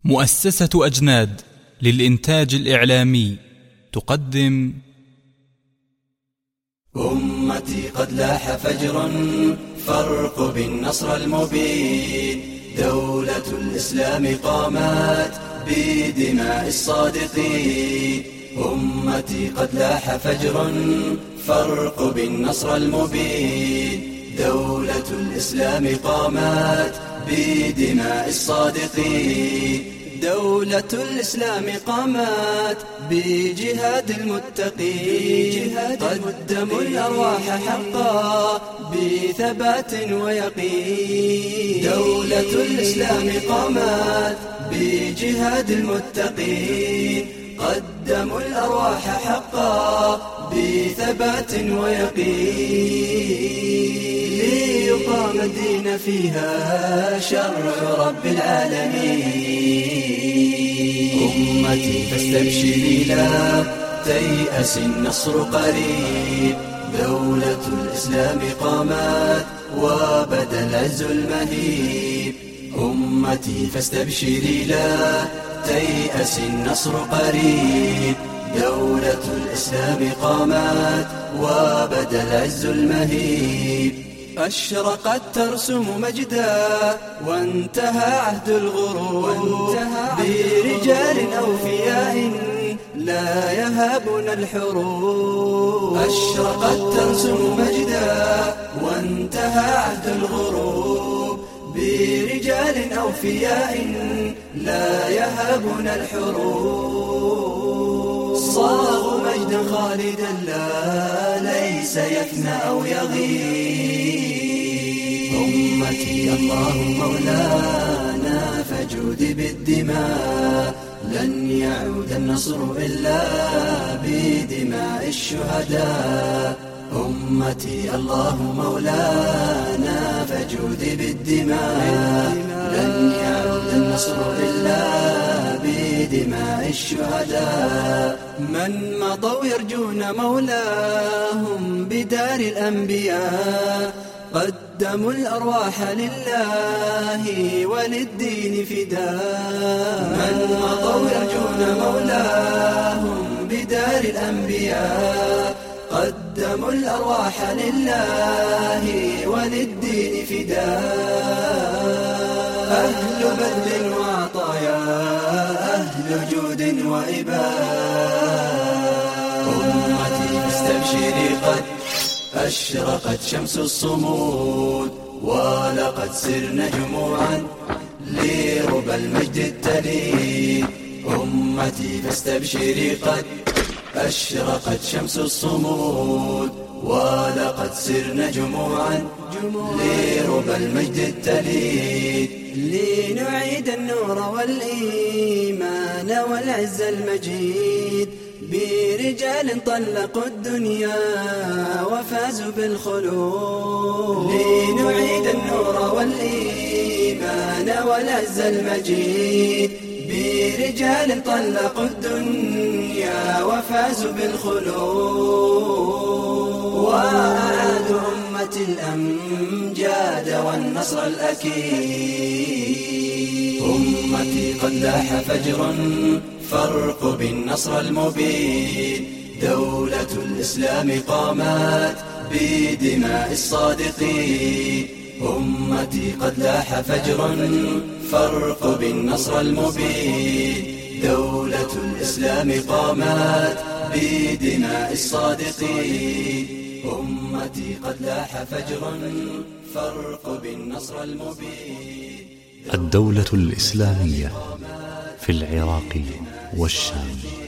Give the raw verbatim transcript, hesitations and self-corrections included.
مؤسسة أجناد للإنتاج الإعلامي تقدم أمتي قد لاح فجر فارقب النصر المبين. دولة الإسلام قامت بدماء الصادقين. أمتي قد لاح فجر فارقب النصر المبين. دولة الإسلام قامت بدماء الصادقين. دولة الإسلام قامت بجهاد المتقين. قدموا الأرواح حقا بثبات ويقين. دولة الإسلام قامت بجهاد المتقين. قدموا الأرواح حقا بثبات ويقين. ليقام الدين فيها شرع رب العالمين. أمتي فاستبشري لا تيأس النصر قريب. دولة الإسلام قامت وبدا العز المهيب. أمتي فاستبشري لا تيأس النصر قريب. دولة الإسلام قامت وبدا العز المهيب. أشرقت ترسم مجدا وانتهى عهد الغرور. برجال أوفياء لا يهابون الحروب. أشرقت ترسم مجدا وانتهى عهد الغرور. برجال أوفياء لا يهابون الحروب. صاغوا مجدا خالدا لا ليس يفنى أو يغيب. أمتي الله مولانا فجود بالدماء. لن يعود النصر إلا بدماء الشهداء. أمتي الله مولانا فجود بالدماء. لن يعود النصر إلا بدماء الشهداء. من مضوا يرجون مولاهم بدار الأنبياء. قدموا الأرواح لله وللدين فداء. من مضوا يرجون مولاهم بدار الأنبياء. قدموا الأرواح لله وللدين فداء. أهل بذل وعطايا أهل جود وإباء. أمتي فاستبشري قد أشرقت شمس الصمود. ولقد سرنا جموعا لربى المجد التليد. أمتي فاستبشري قد أشرقت شمس الصمود. ولقد سرنا جموعا لربى المجد التليد. لنعيد النور والإيمان والعز المجيد. برجال طلقوا الدنيا وفازوا بالخلود. لنعيد النور والإيمان والعز المجيد. برجال طلقوا الدنيا وفازوا بالخلود. وأعادوا أمة الأمجاد والنصر الأكيد. أمتي قد لاح فجر فارقب النصر المبين. دولة الإسلام قامت بدماء الصادقين. أمتي قد لاح فجر فارقب النصر المبين. دولة الإسلام قامت بدماء الصادقين. أمتي قد لاح فجر فارقب النصر المبين. الدولة الإسلامية في العراق والشام.